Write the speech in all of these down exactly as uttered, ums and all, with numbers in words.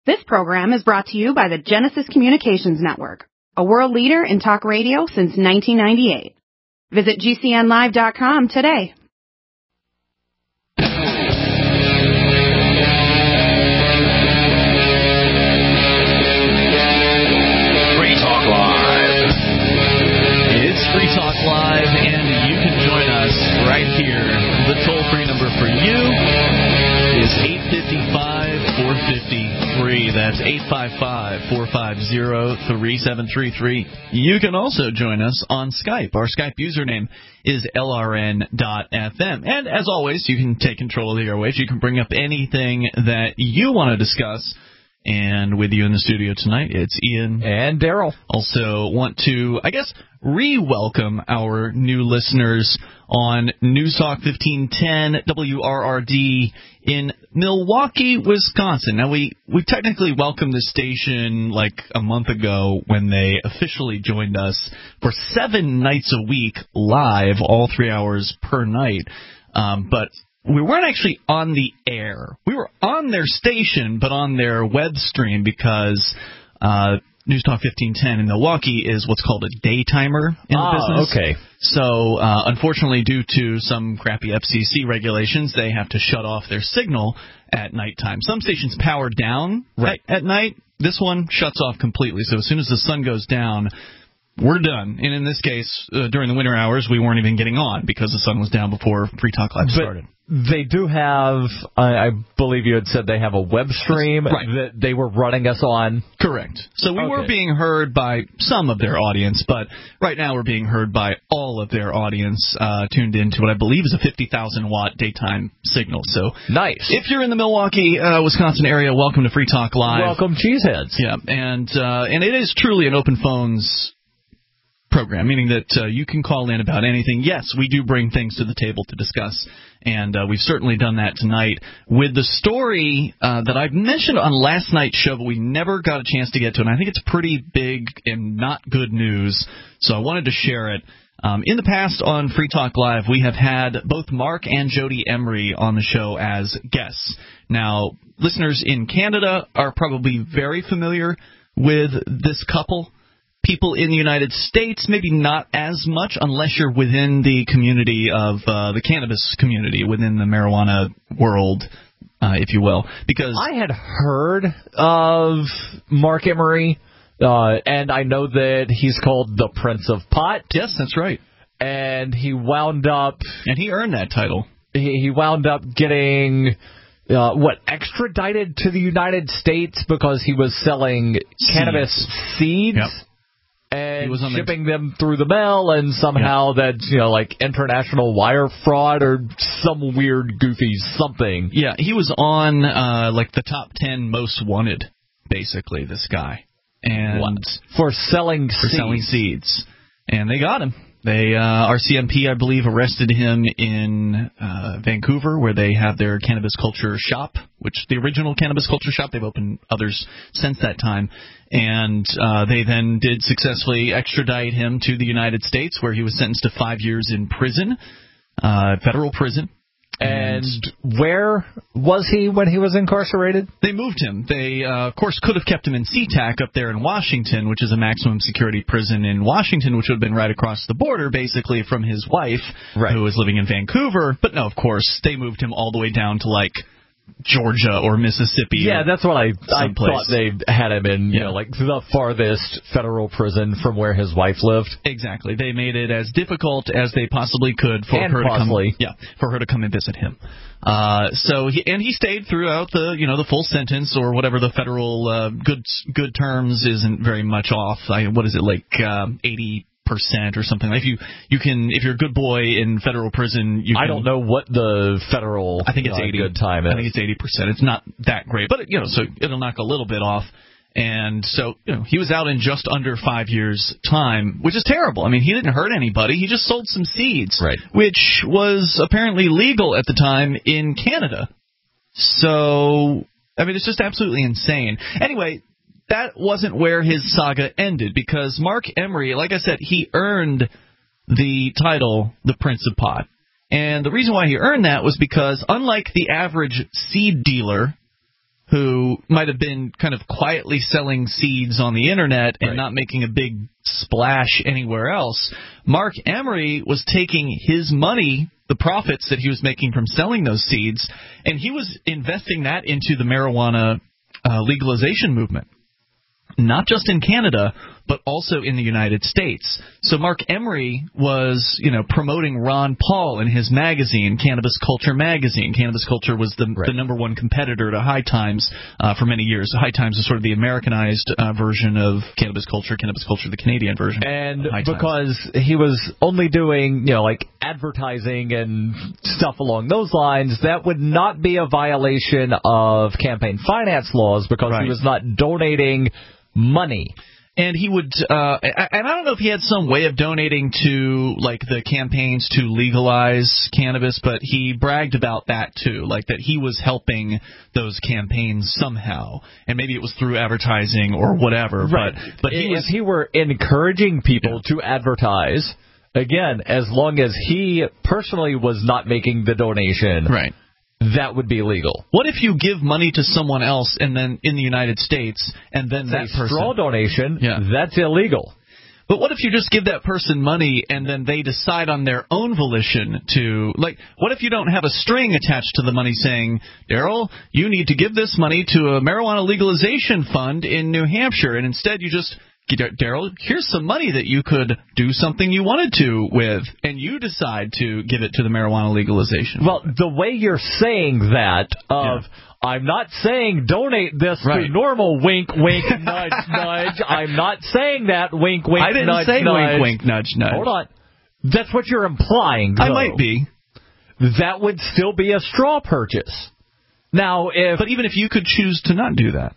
This program is brought to you by the Genesis Communications Network, a world leader in talk radio since nineteen ninety-eight. Visit G C N live dot com today. Free Talk Live. It's Free Talk Live, and you can join us right here. The toll-free number for you is eight five five, four five three. That's eight five five, four five zero, three seven three three. You can also join us on Skype. Our Skype username is L R N dot F M. And as always, you can take control of the airwaves. You can bring up anything that you want to discuss. And with you in the studio tonight, it's Ian. And Daryl. Also want to, I guess, re-welcome our new listeners on News Talk fifteen ten W R R D in Milwaukee, Wisconsin. Now, we, we technically welcomed this station like a month ago when they officially joined us for seven nights a week live, all three hours per night. Um, but we weren't actually on the air. We were on their station, but on their web stream because uh, News Talk fifteen ten in Milwaukee is what's called a daytimer in ah, the business. Okay. So, uh, unfortunately, due to some crappy F C C regulations, they have to shut off their signal at nighttime. Some stations power down right. at, at night. This one shuts off completely. So as soon as the sun goes down, we're done. And in this case, uh, during the winter hours, we weren't even getting on because the sun was down before Free Talk Live started. But they do have, I, I believe you had said they have a web stream right. that they were running us on. Correct. So we okay. were being heard by some of their audience, but right now we're being heard by all of their audience uh, tuned into what I believe is a fifty thousand watt daytime signal. So nice. If you're in the Milwaukee, uh, Wisconsin area, welcome to Free Talk Live. Welcome, Cheeseheads. Yeah, and uh, and it is truly an open phones program, meaning that uh, you can call in about anything. Yes, we do bring things to the table to discuss, and uh, we've certainly done that tonight with the story uh, that I've mentioned on last night's show, but we never got a chance to get to it, and I think it's pretty big and not good news, so I wanted to share it. Um, in the past on Free Talk Live, we have had both Mark and Jody Emery on the show as guests. Now, listeners in Canada are probably very familiar with this couple. People in the United States, maybe not as much unless you're within the community of uh, the cannabis community, within the marijuana world, uh, if you will. Because I had heard of Mark Emery, uh, and I know that he's called the Prince of Pot. Yes, that's right. And he wound up... And he earned that title. He, he wound up getting... Uh, what, extradited to the United States because he was selling seeds. cannabis seeds? Yep. And shipping them through the mail, and somehow yeah. that's, you know, like international wire fraud or some weird, goofy something. Yeah, he was on, uh, like, the top ten most wanted, basically, this guy. And what? For selling For seeds. selling seeds. And they got him. They, uh, R C M P, I believe, arrested him in uh, Vancouver, where they have their cannabis culture shop, which the original cannabis culture shop. They've opened others since that time. And uh, they then did successfully extradite him to the United States, where he was sentenced to five years in prison, uh, federal prison. And where was he when he was incarcerated? They moved him. They, uh, of course, could have kept him in SeaTac up there in Washington, which is a maximum security prison in Washington, which would have been right across the border, basically, from his wife, right. who was living in Vancouver. But no, of course, they moved him all the way down to, like, Georgia or Mississippi. Yeah, or that's what I, I thought they had him in, you yeah. know, like the farthest federal prison from where his wife lived. Exactly. They made it as difficult as they possibly could for and her possibly. to come. Yeah, for her to come and visit him. Uh, so he, and he stayed throughout the, you know, the full sentence or whatever the federal uh, good good terms isn't very much off. I, what is it, like um, eighty percent or something? If you you can, if you're a good boy in federal prison, you can, I don't know what the federal I think it's uh, eighty good time is. I think it's eighty percent. It's not that great, but it, you know, so it'll knock a little bit off. And so, you know, he was out in just under five years' time, which is terrible. I mean, he didn't hurt anybody. He just sold some seeds, right. which was apparently legal at the time in Canada. So, I mean, it's just absolutely insane. Anyway, that wasn't where his saga ended, because Mark Emery, like I said, he earned the title the Prince of Pot. And the reason why he earned that was because, unlike the average seed dealer who might have been kind of quietly selling seeds on the internet and right. not making a big splash anywhere else. Mark Emery was taking his money, the profits that he was making from selling those seeds, and he was investing that into the marijuana uh, legalization movement. Not just in Canada, but also in the United States. So Mark Emery was, you know, promoting Ron Paul in his magazine, Cannabis Culture magazine. Cannabis Culture was the, right. the number one competitor to High Times uh, for many years. High Times is sort of the Americanized uh, version of Cannabis Culture. Cannabis Culture, the Canadian version. And because he was only doing, you know, like advertising and stuff along those lines, that would not be a violation of campaign finance laws because right. he was not donating money. And he would, uh, and I don't know if he had some way of donating to, like, the campaigns to legalize cannabis, but he bragged about that, too, like that he was helping those campaigns somehow. And maybe it was through advertising or whatever. Right. But, but he if was, he were encouraging people yeah. to advertise, again, as long as he personally was not making the donation. Right. That would be illegal. What if you give money to someone else and then in the United States and then It's that a person... straw donation, yeah. that's illegal. But what if you just give that person money and then they decide on their own volition to... Like, what if you don't have a string attached to the money saying, Daryl, you need to give this money to a marijuana legalization fund in New Hampshire, and instead you just... Daryl, here's some money that you could do something you wanted to with, and you decide to give it to the marijuana legalization. Well, the way you're saying that of, yeah. I'm not saying donate this right. to normal, wink, wink, nudge, nudge. I'm not saying that, wink, wink, I didn't nudge, say nudge. wink, wink, nudge, nudge. Hold on. That's what you're implying, though. I might be. That would still be a straw purchase. Now, if... But even if you could choose to not do that.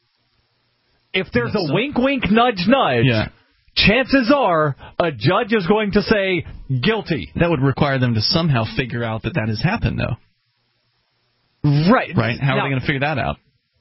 If there's a wink, wink, nudge, nudge, yeah. chances are a judge is going to say guilty. That would require them to somehow figure out that that has happened, though. Right. Right? How now, are they going to figure that out?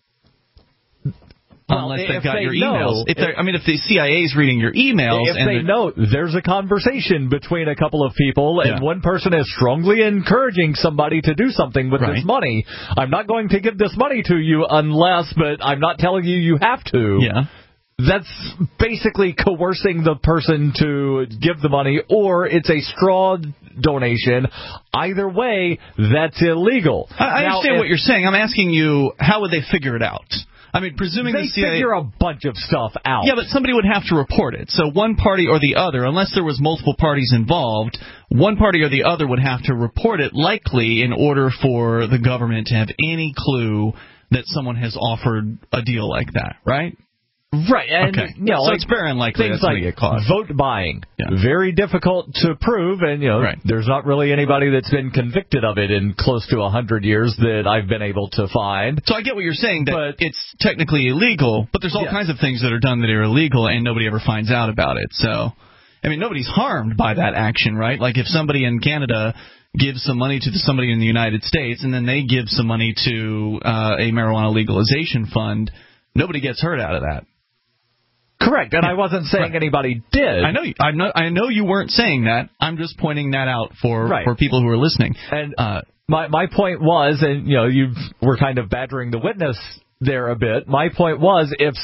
Well, Unless they've got they your know, emails. If I mean, if the C I A is reading your emails... If and they know there's a conversation between a couple of people and yeah. one person is strongly encouraging somebody to do something with right. this money, I'm not going to give this money to you unless, but I'm not telling you you have to. Yeah. That's basically coercing the person to give the money, or it's a straw donation. Either way, that's illegal. I, I now, understand if, what you're saying. I'm asking you, how would they figure it out? I mean, presuming they the C I A... figure a bunch of stuff out. Yeah, but somebody would have to report it. So one party or the other, unless there was multiple parties involved, one party or the other would have to report it, likely in order for the government to have any clue that someone has offered a deal like that, right? Right, and okay. you know, so like it's very unlikely things that's like going to get caught. Vote buying, yeah. very difficult to prove, and you know, right. there's not really anybody that's been convicted of it in close to a hundred years that I've been able to find. So I get what you're saying, that but, it's technically illegal, but there's all yes. kinds of things that are done that are illegal, and nobody ever finds out about it. So, I mean, nobody's harmed by that action, right? Like if somebody in Canada gives some money to somebody in the United States, and then they give some money to uh, a marijuana legalization fund, nobody gets hurt out of that. Correct, and yeah. I wasn't saying right. anybody did. I know, you, I know, I know you weren't saying that. I'm just pointing that out for right. for people who are listening. And uh, my my point was, and you know, you were kind of badgering the witness there a bit. My point was, if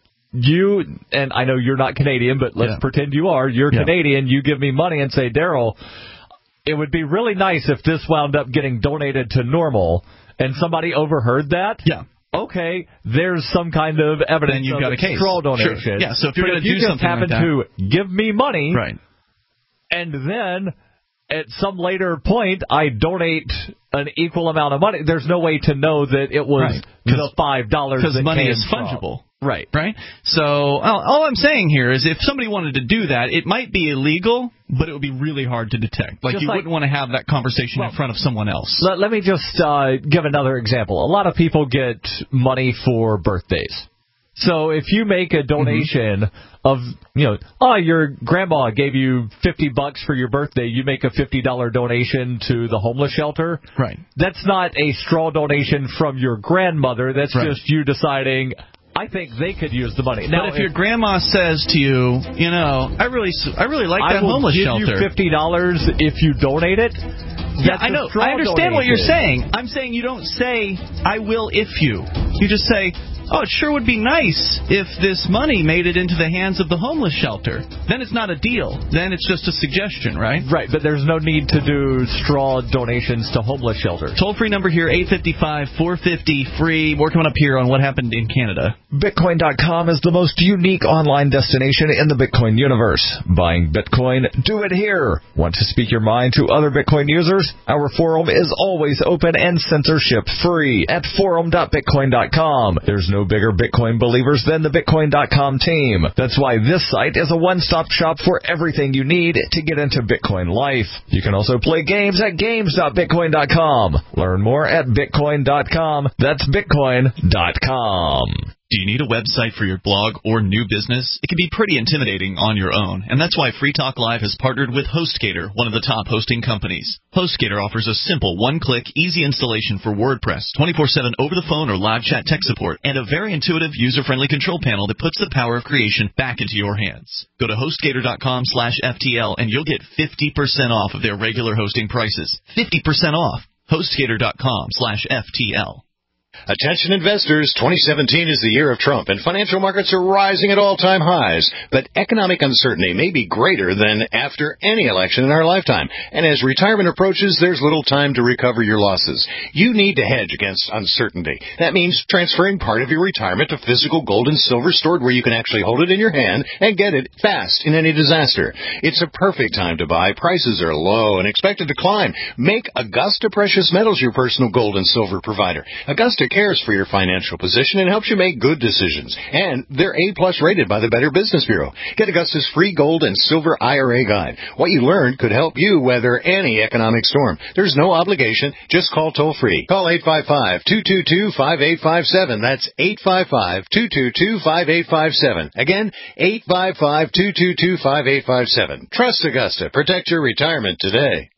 you, and I know you're not Canadian, but let's yeah. pretend you are. You're yeah. Canadian. You give me money and say, Daryl, it would be really nice if this wound up getting donated to Normal, and somebody overheard that. Yeah. Okay, there's some kind of evidence then you've of got a case. straw donation. Sure. Yeah, so if you're but going if to you do just something happen like that, to give me money, right. and then at some later point I donate an equal amount of money, there's no way to know that it was right. the five dollars because money came is fungible. From. Right. Right? So all, all I'm saying here is if somebody wanted to do that, it might be illegal, but it would be really hard to detect. Like, just you like, wouldn't want to have that conversation well, in front of someone else. Let, let me just uh, give another example. A lot of people get money for birthdays. So if you make a donation mm-hmm. of, you know, oh, your grandma gave you fifty bucks for your birthday, you make a fifty dollars donation to the homeless shelter. Right. That's not a straw donation from your grandmother. That's right. just you deciding, I think they could use the money. Now, but if, if your grandma says to you, you know, I really, I really like that homeless shelter. I will give you fifty dollars if you donate it. Yeah, I know. I understand what you're saying. I'm saying you don't say, I will if you. You just say, oh, it sure would be nice if this money made it into the hands of the homeless shelter. Then it's not a deal. Then it's just a suggestion, right? Right, but there's no need to do straw donations to homeless shelters. Toll-free number here, eight five five, four five zero, free. We're coming up here on what happened in Canada. Bitcoin dot com is the most unique online destination in the Bitcoin universe. Buying Bitcoin? Do it here. Want to speak your mind to other Bitcoin users? Our forum is always open and censorship-free at forum dot bitcoin dot com. There's no bigger Bitcoin believers than the Bitcoin dot com team. That's why this site is a one-stop shop for everything you need to get into Bitcoin life. You can also play games at games dot bitcoin dot com. Learn more at bitcoin dot com. That's bitcoin dot com. Do you need a website for your blog or new business? It can be pretty intimidating on your own, and that's why Free Talk Live has partnered with HostGator, one of the top hosting companies. HostGator offers a simple one-click, easy installation for WordPress, twenty-four seven over the phone or live chat tech support, and a very intuitive, user-friendly control panel that puts the power of creation back into your hands. Go to HostGator dot com slash F T L and you'll get fifty percent off of their regular hosting prices. fifty percent off. HostGator dot com slash F T L. Attention investors, twenty seventeen is the year of Trump, and financial markets are rising at all-time highs. But economic uncertainty may be greater than after any election in our lifetime. And as retirement approaches, there's little time to recover your losses. You need to hedge against uncertainty. That means transferring part of your retirement to physical gold and silver stored where you can actually hold it in your hand and get it fast in any disaster. It's a perfect time to buy. Prices are low and expected to climb. Make Augusta Precious Metals your personal gold and silver provider. Augusta cares for your financial position and helps you make good decisions. And they're A-plus rated by the Better Business Bureau. Get Augusta's free gold and silver I R A guide. What you learned could help you weather any economic storm. There's no obligation. Just call toll-free. Call eight five five, two two two, five eight five seven. That's eight five five, two two two, five eight five seven. Again, eight five five, two two two, five eight five seven. Trust Augusta. Protect your retirement today.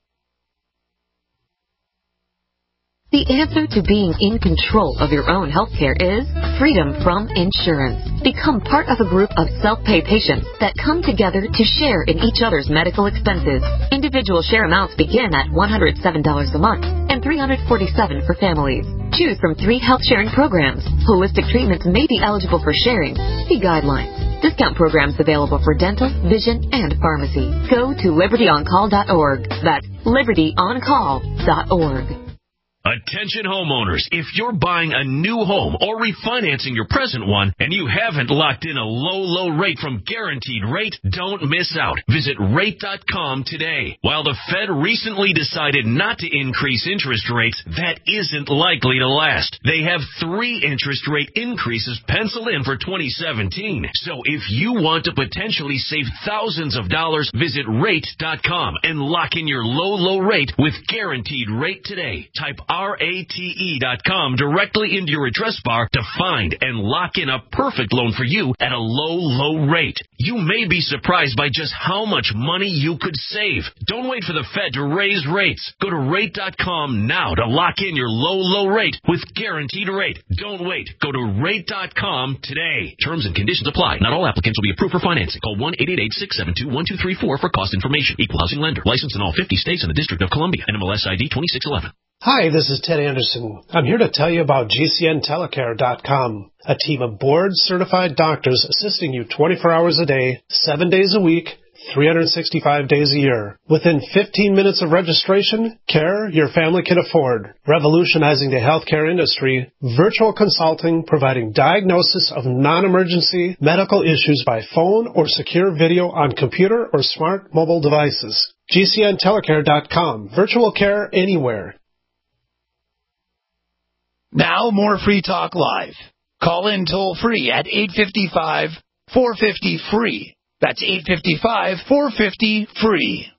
The answer to being in control of your own healthcare is freedom from insurance. Become part of a group of self-pay patients that come together to share in each other's medical expenses. Individual share amounts begin at one hundred seven dollars a month and three hundred forty-seven dollars for families. Choose from three health sharing programs. Holistic treatments may be eligible for sharing. See guidelines. Discount programs available for dental, vision, and pharmacy. Go to liberty on call dot org. That's liberty on call dot org. Attention homeowners, if you're buying a new home or refinancing your present one and you haven't locked in a low, low rate from Guaranteed Rate, don't miss out. Visit rate dot com today. While the Fed recently decided not to increase interest rates, that isn't likely to last. They have three interest rate increases penciled in for twenty seventeen. So if you want to potentially save thousands of dollars, visit rate dot com and lock in your low, low rate with Guaranteed Rate today. Type R A T E dot com directly into your address bar to find and lock in a perfect loan for you at a low, low rate. You may be surprised by just how much money you could save. Don't wait for the Fed to raise rates. Go to rate dot com now to lock in your low, low rate with Guaranteed Rate. Don't wait. Go to rate dot com today. Terms and conditions apply. Not all applicants will be approved for financing. Call one eight eight eight, six seven two, one two three four for cost information. Equal housing lender. Licensed in all fifty states and the District of Columbia. N M L S I D twenty-six eleven. Hi, this is Ted Anderson. I'm here to tell you about G C N telecare dot com, a team of board-certified doctors assisting you twenty-four hours a day, seven days a week, three hundred sixty-five days a year. Within fifteen minutes of registration, care your family can afford. Revolutionizing the healthcare industry, virtual consulting providing diagnosis of non-emergency medical issues by phone or secure video on computer or smart mobile devices. G C N telecare dot com, virtual care anywhere. Now, more Free Talk Live. Call in toll-free at eight five five, four five zero, free. That's eight five five, four five zero, free.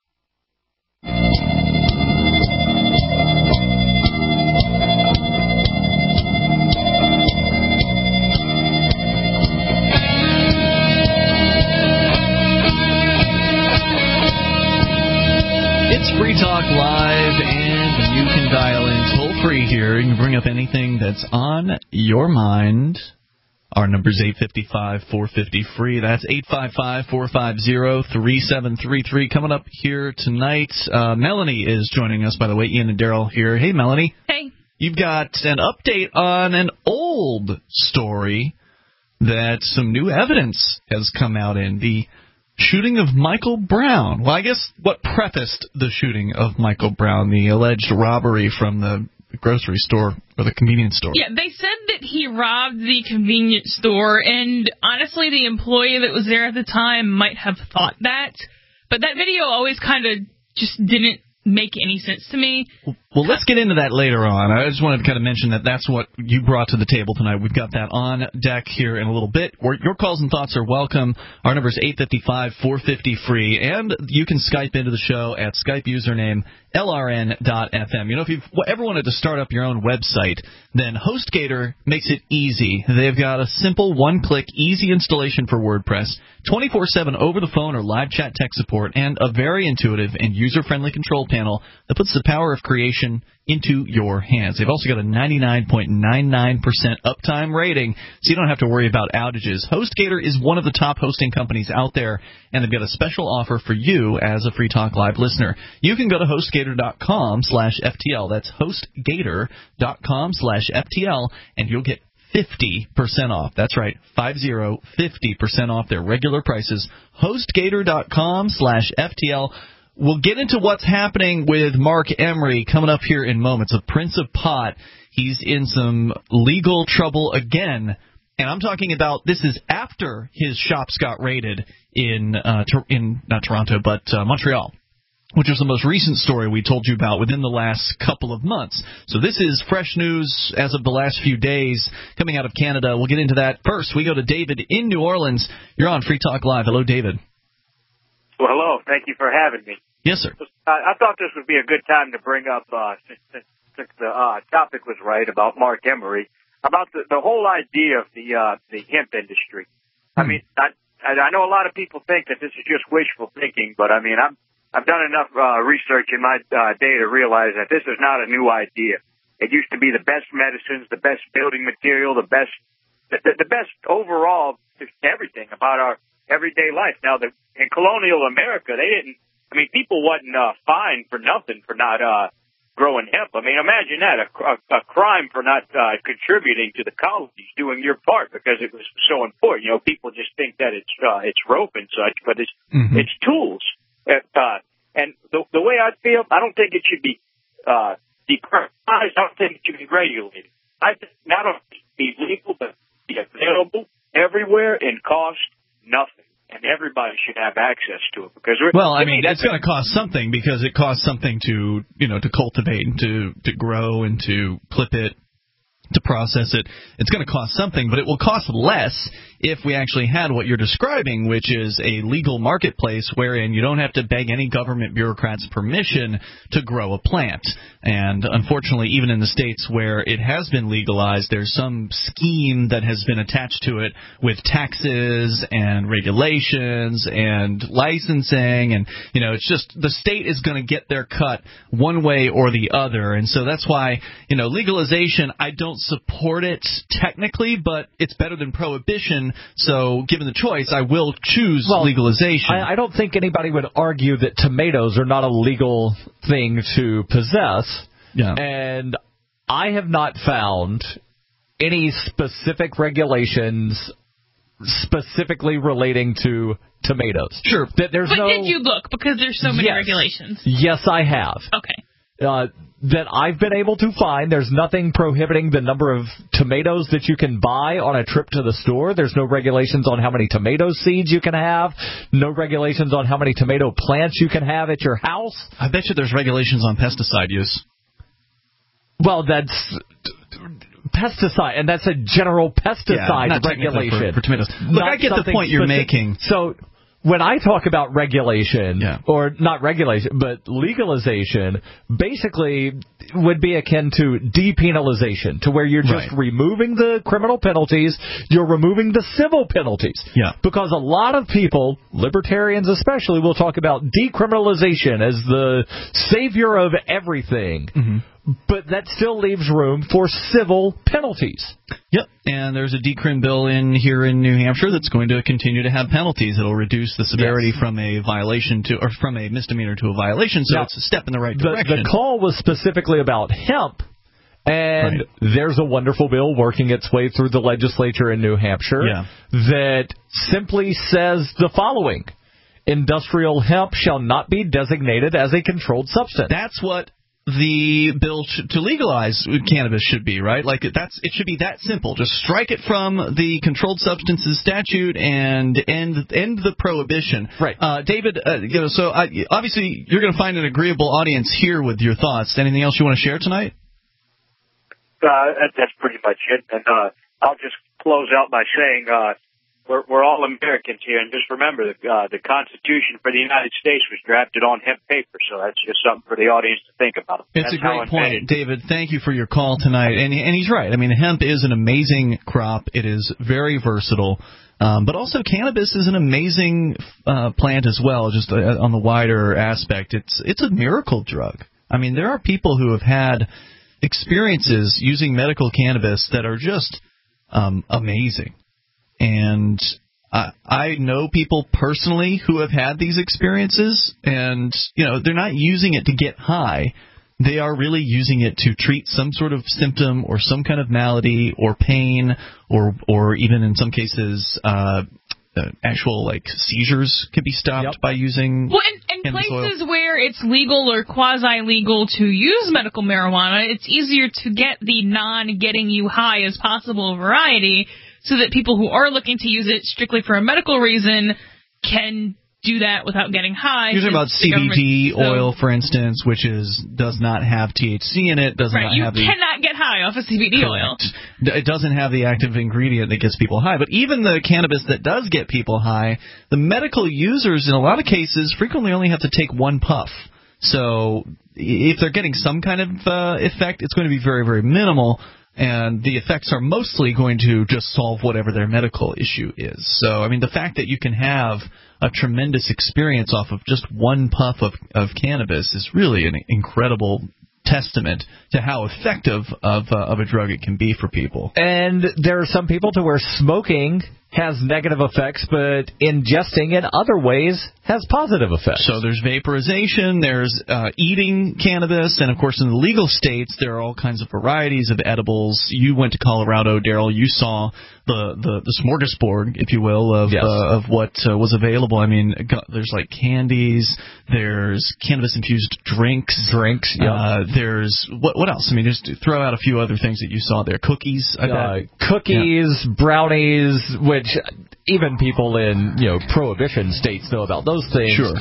It's Free Talk Live, and you can dial in toll-free here. You can bring up anything that's on your mind. Our number's eight five five, four five zero, free. That's eight five five, four five zero, three seven three three. Coming up here tonight, uh, Melanie is joining us, by the way. Ian and Daryl here. Hey, Melanie. Hey. You've got an update on an old story that some new evidence has come out in. The shooting of Michael Brown. Well, I guess what prefaced the shooting of Michael Brown, the alleged robbery from the grocery store or the convenience store. Yeah, they said that he robbed the convenience store, and honestly, the employee that was there at the time might have thought that. But that video always kind of just didn't make any sense to me. Well, let's get into that later on. I just wanted to kind of mention that that's what you brought to the table tonight. We've got that on deck here in a little bit. Your calls and thoughts are welcome. Our number is eight five five, four five zero, free, and you can Skype into the show at Skype username L R N dot F M. You know, if you've ever wanted to start up your own website, then HostGator makes it easy. They've got a simple one-click, easy installation for WordPress, twenty-four seven over the phone or live chat tech support, and a very intuitive and user-friendly control panel that puts the power of creation into your hands. They've also got a ninety-nine point nine nine percent uptime rating, so you don't have to worry about outages. HostGator is one of the top hosting companies out there, and they've got a special offer for you as a Free Talk Live listener. You can go to HostGator dot com slash F T L. That's HostGator dot com slash F T L, and you'll get fifty percent off. That's right, five zero, fifty percent off their regular prices. HostGator dot com slash F T L. We'll get into what's happening with Mark Emery coming up here in moments. The Prince of Pot, he's in some legal trouble again. And I'm talking about this is after his shops got raided in, uh, in not Toronto, but uh, Montreal, which was the most recent story we told you about within the last couple of months. So this is fresh news as of the last few days coming out of Canada. We'll get into that. First, we go to David in New Orleans. You're on Free Talk Live. Hello, David. Well, hello. Thank you for having me. Yes, sir. I, I thought this would be a good time to bring up, uh, since, since, since the uh, topic was right about Mark Emery, about the, the whole idea of the uh, the hemp industry. Hmm. I mean, I, I know a lot of people think that this is just wishful thinking, but I mean, I'm, I've done enough uh, research in my uh, day to realize that this is not a new idea. It used to be the best medicines, the best building material, the best, the, the best overall everything about our everyday life. Now, the, in colonial America, they didn't. I mean, people wasn't uh, fined for nothing for not uh, growing hemp. I mean, imagine that, a, a, a crime for not uh, contributing to the colonies, doing your part because it was so important. You know, people just think that it's uh, it's rope and such, but it's mm-hmm. it's tools. Uh, and the, the way I feel, I don't think it should be uh, decriminalized. I don't think it should be regulated. I think not only be legal, but be available everywhere and cost nothing. And everybody should have access to it because we're, well, I mean, it's going to cost something because it costs something to you know to cultivate and to to grow and to clip it, to process it. It's going to cost something, but it will cost less if we actually had what you're describing, which is a legal marketplace wherein you don't have to beg any government bureaucrat's permission to grow a plant. And unfortunately, even in the states where it has been legalized, there's some scheme that has been attached to it with taxes and regulations and licensing. And, you know, it's just the state is going to get their cut one way or the other. And so that's why, you know, legalization, I don't support it technically, but it's better than prohibition. So, given the choice, I will choose well, legalization. I, I don't think anybody would argue that tomatoes are not a legal thing to possess. Yeah. And I have not found any specific regulations specifically relating to tomatoes. Sure. That there's but no, did you look? Because there's so many yes, regulations. Yes, I have. Okay. Uh, that I've been able to find. There's nothing prohibiting the number of tomatoes that you can buy on a trip to the store. There's no regulations on how many tomato seeds you can have. No regulations on how many tomato plants you can have at your house. I bet you there's regulations on pesticide use. Well, that's pesticide, and that's a general pesticide yeah, regulation. For, for tomatoes. Look, I get the point you're specific. making. So when I talk about regulation, yeah. or not regulation, but legalization, basically would be akin to depenalization, to where you're just right. removing the criminal penalties, you're removing the civil penalties. Yeah. Because a lot of people, libertarians especially, will talk about decriminalization as the savior of everything. Mm-hmm. but that still leaves room for civil penalties. Yep, and there's a decrim bill in here in New Hampshire that's going to continue to have penalties. It'll reduce the severity yes. from a violation to, or from a misdemeanor to a violation, so now, it's a step in the right direction. The, the call was specifically about hemp, and right. there's a wonderful bill working its way through the legislature in New Hampshire yeah. that simply says the following: industrial hemp shall not be designated as a controlled substance. That's what the bill sh- to legalize cannabis should be, right? Like that's it should be that simple. Just strike it from the controlled substances statute and end end the prohibition. Right, uh, David. Uh, you know, so uh, obviously you're going to find an agreeable audience here with your thoughts. Anything else you want to share tonight? Uh, that's pretty much it. And uh, I'll just close out by saying uh, we're we're all Americans here, and just remember the uh, the Constitution for the United States was drafted on hemp paper, so that's just something for the audience to think about. It's that's a great point, David. Thank you for your call tonight, and and he's right. I mean, hemp is an amazing crop. It is very versatile, um, but also cannabis is an amazing uh, plant as well. Just uh, on the wider aspect, it's it's a miracle drug. I mean, there are people who have had experiences using medical cannabis that are just um, amazing. And I, I know people personally who have had these experiences, and you know they're not using it to get high. They are really using it to treat some sort of symptom or some kind of malady or pain, or or even in some cases uh, uh, actual like seizures can be stopped yep. by using. Well, in, in places oil. where it's legal or quasi-legal to use medical marijuana, it's easier to get the non-getting you high as possible variety, so that people who are looking to use it strictly for a medical reason can do that without getting high. You're talking about C B D so, oil, for instance, which is does not have T H C in it. Does right, not you have the, cannot get high off of C B D correct. oil. It doesn't have the active ingredient that gets people high. But even the cannabis that does get people high, the medical users in a lot of cases frequently only have to take one puff. So if they're getting some kind of uh, effect, it's going to be very, very minimal. And the effects are mostly going to just solve whatever their medical issue is. So, I mean, the fact that you can have a tremendous experience off of just one puff of, of cannabis is really an incredible testament to how effective of, uh, of a drug it can be for people. And there are some people to where smoking has negative effects, but ingesting in other ways has positive effects. So there's vaporization, there's uh, eating cannabis, and of course in the legal states there are all kinds of varieties of edibles. You went to Colorado, Daryl. You saw the, the, the smorgasbord, if you will, of yes. uh, of what uh, was available. I mean, there's like candies, there's cannabis-infused drinks. Drinks, yeah. Uh, there's, what what else? I mean, just throw out a few other things that you saw there. Cookies, I uh, bet. Cookies, yeah. brownies, which even people in, you know, prohibition states know about those things. Sure.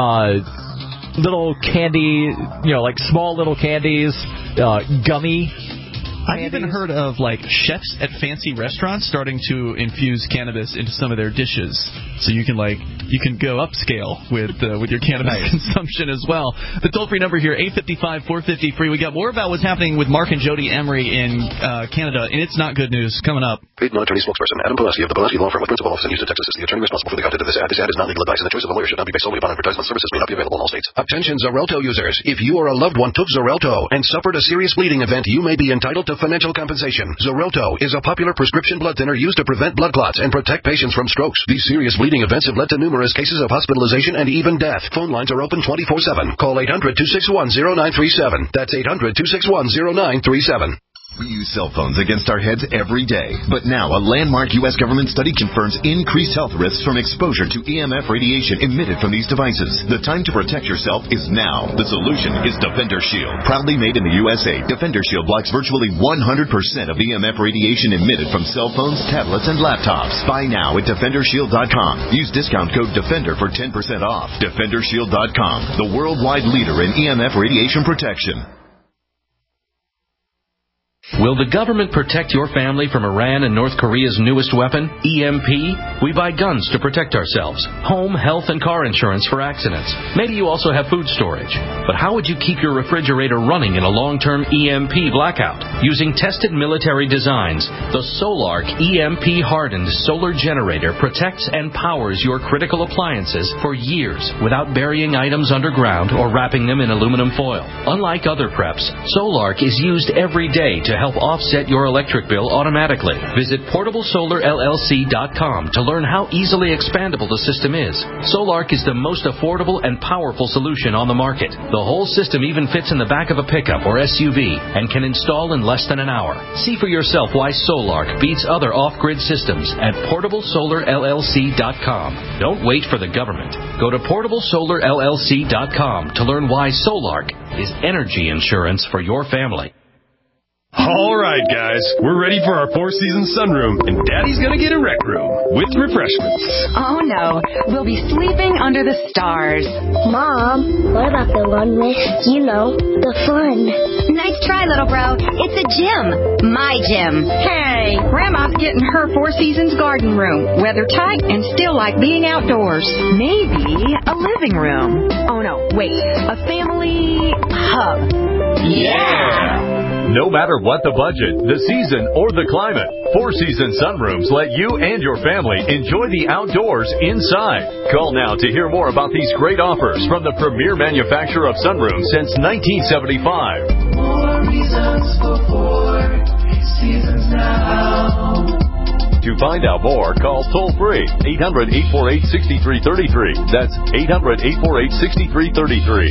Uh, little candy, you know, like small little candies, uh, gummy. I've even heard of, like, chefs at fancy restaurants starting to infuse cannabis into some of their dishes. So you can, like, you can go upscale with uh, with your cannabis nice. consumption as well. The toll-free number here, eight five five, four five zero, free. We got more about what's happening with Mark and Jody Emery in uh, Canada, and it's not good news. Coming up. Paid non-attorney spokesperson Adam Pulaski of the Pulaski Law Firm with principal office in Houston, Texas, is the attorney responsible for the content of this ad. This ad is not legal advice, and the choice of a lawyer should not be based solely upon advertisement. Services may not be available in all states. Attention Xarelto users. If you or a loved one took Xarelto and suffered a serious bleeding event, you may be entitled to financial compensation. Xarelto is a popular prescription blood thinner used to prevent blood clots and protect patients from strokes. These serious bleeding events have led to numerous cases of hospitalization and even death. Phone lines are open twenty-four seven. Call eight hundred, two six one, zero nine three seven. That's eight hundred, two six one, zero nine three seven. We use cell phones against our heads every day. But now, a landmark U S government study confirms increased health risks from exposure to E M F radiation emitted from these devices. The time to protect yourself is now. The solution is Defender Shield. Proudly made in the U S A, Defender Shield blocks virtually one hundred percent of E M F radiation emitted from cell phones, tablets, and laptops. Buy now at Defender Shield dot com. Use discount code DEFENDER for ten percent off. Defender Shield dot com, the worldwide leader in E M F radiation protection. Will the government protect your family from Iran and North Korea's newest weapon, E M P? We buy guns to protect ourselves, home, health, and car insurance for accidents. Maybe you also have food storage. But how would you keep your refrigerator running in a long-term E M P blackout? Using tested military designs, the Solark E M P-hardened solar generator protects and powers your critical appliances for years without burying items underground or wrapping them in aluminum foil. Unlike other preps, Solark is used every day to help offset your electric bill automatically. Visit portable solar L L C dot com to learn how easily expandable the system is. Solark is the most affordable and powerful solution on the market. The whole system even fits in the back of a pickup or S U V and can install in less than an hour. See for yourself why Solark beats other off-grid systems at portable solar L L C dot com. Don't wait for the government. Go to portable solar L L C dot com to learn why Solark is energy insurance for your family. All right, guys, we're ready for our Four Seasons sunroom, and Daddy's gonna get a rec room with refreshments. Oh, no. We'll be sleeping under the stars. Mom, what about the one with, you know, the fun? Nice try, little bro. It's a gym. My gym. Hey, Grandma's getting her Four Seasons garden room. Weather tight and still like being outdoors. Maybe a living room. Oh, no, wait. A family hub. Yeah! No matter what the budget, the season, or the climate, Four Seasons Sunrooms let you and your family enjoy the outdoors inside. Call now to hear more about these great offers from the premier manufacturer of sunrooms since nineteen seventy-five. More reasons for Four Seasons now. To find out more, call toll-free eight hundred, eight four eight, six three three three. That's eight hundred, eight four eight, six three three three.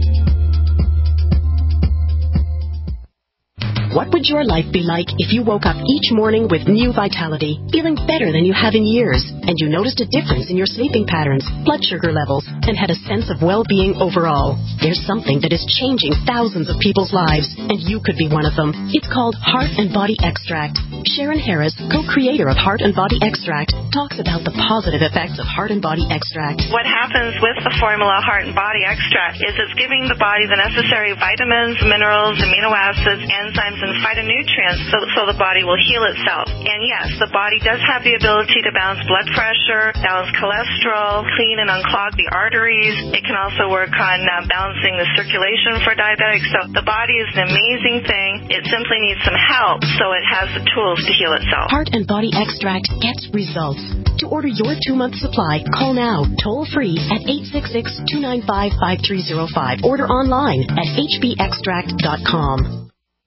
What would your life be like if you woke up each morning with new vitality, feeling better than you have in years, and you noticed a difference in your sleeping patterns, blood sugar levels, and had a sense of well-being overall? There's something that is changing thousands of people's lives, and you could be one of them. It's called Heart and Body Extract. Sharon Harris, co-creator of Heart and Body Extract, talks about the positive effects of Heart and Body Extract. What happens with the formula Heart and Body Extract is it's giving the body the necessary vitamins, minerals, amino acids, enzymes, and phytonutrients so, so the body will heal itself. And yes, the body does have the ability to balance blood pressure, balance cholesterol, clean and unclog the arteries. It can also work on uh, balancing the circulation for diabetics. So the body is an amazing thing. It simply needs some help so it has the tools to heal itself. Heart and Body Extract gets results. To order your two-month supply, call now, toll-free at eight six six, two nine five, five three zero five. Order online at h b extract dot com.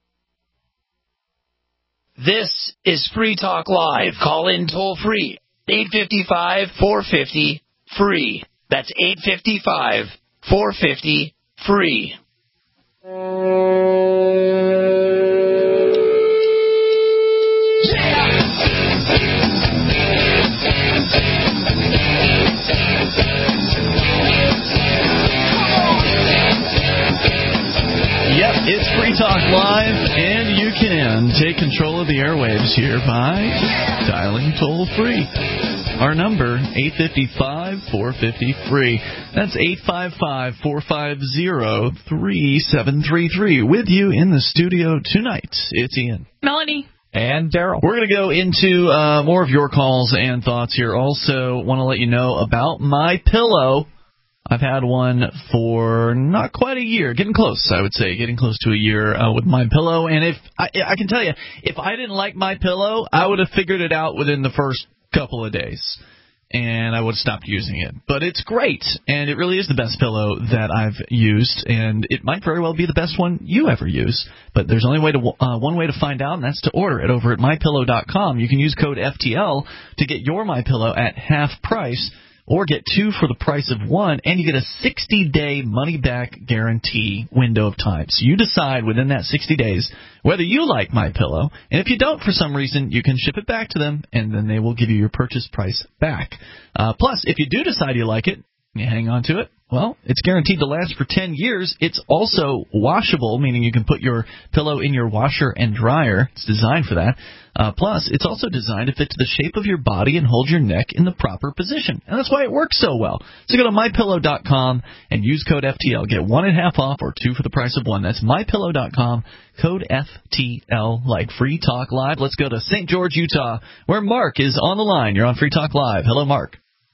This is Free Talk Live. Call in toll free. eight five five, four five zero, free. That's eight five five, four five zero, free. Yep, it's Free Talk Live, and you can take control of the airwaves here by dialing toll-free. Our number, eight five five, four five zero, free. That's eight five five, four five zero, three seven three three. With you in the studio tonight, it's Ian. Melanie. And Daryl. We're going to go into uh, more of your calls and thoughts here. Also, want to let you know about My Pillow. I've had one for not quite a year, getting close, I would say, getting close to a year uh, with My Pillow. And if I, I can tell you, if I didn't like My Pillow, I would have figured it out within the first couple of days, and I would have stopped using it. But it's great, and it really is the best pillow that I've used, and it might very well be the best one you ever use. But there's only way to uh, one way to find out, and that's to order it over at my pillow dot com. You can use code F T L to get your My Pillow at half price, or get two for the price of one, and you get a sixty-day money-back guarantee window of time. So you decide within that sixty days whether you like My Pillow, and if you don't for some reason, you can ship it back to them, and then they will give you your purchase price back. Uh, plus, if you do decide you like it, You hang on to it. Well, it's guaranteed to last for ten years. It's also washable, meaning you can put your pillow in your washer and dryer. It's designed for that. Uh, plus, it's also designed to fit to the shape of your body and hold your neck in the proper position. And that's why it works so well. So go to my pillow dot com and use code F T L. Get one and a half off or two for the price of one. That's my pillow dot com, code F T L, like Free Talk Live. Let's go to Saint George, Utah, where Mark is on the line. You're on Free Talk Live. Hello, Mark.